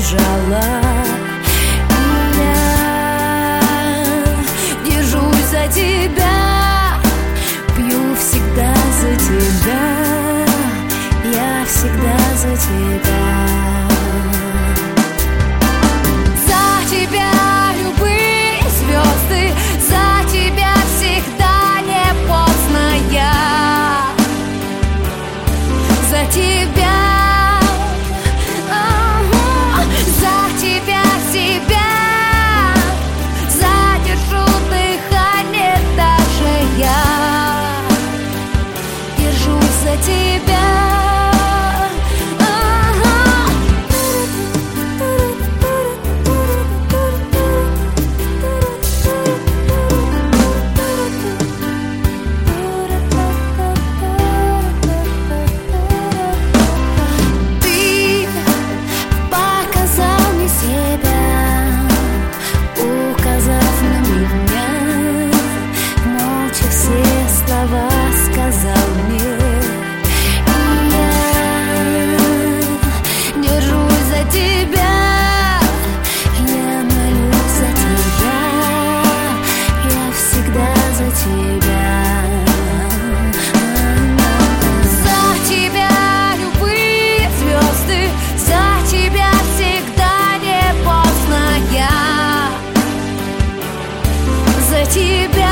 бежала. Я держусь за тебя, пью всегда за тебя, я всегда за тебя. За тебя любые звезды, за тебя всегда не поздно, я за тебя. За тебя себя задержу дыхание, даже я держусь за тебя. Сказал мне, я держусь за тебя, я молюсь за тебя, я всегда за тебя. За тебя любые звезды, за тебя всегда не поздно, я за тебя.